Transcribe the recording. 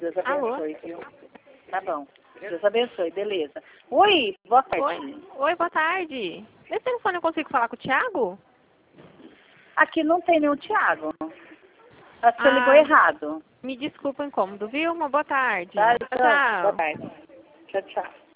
Deus Alô? abençoe, viu? Tá bom. Deus abençoe, beleza. Oi, boa tarde. Oi, boa tarde. Nesse telefone eu consigo falar com o Thiago? Aqui não tem nenhum Thiago. Acho que você ligou errado. Me desculpa o incômodo, viu? Uma boa tarde. Tá? Tchau. Boa tarde. Tchau, tchau.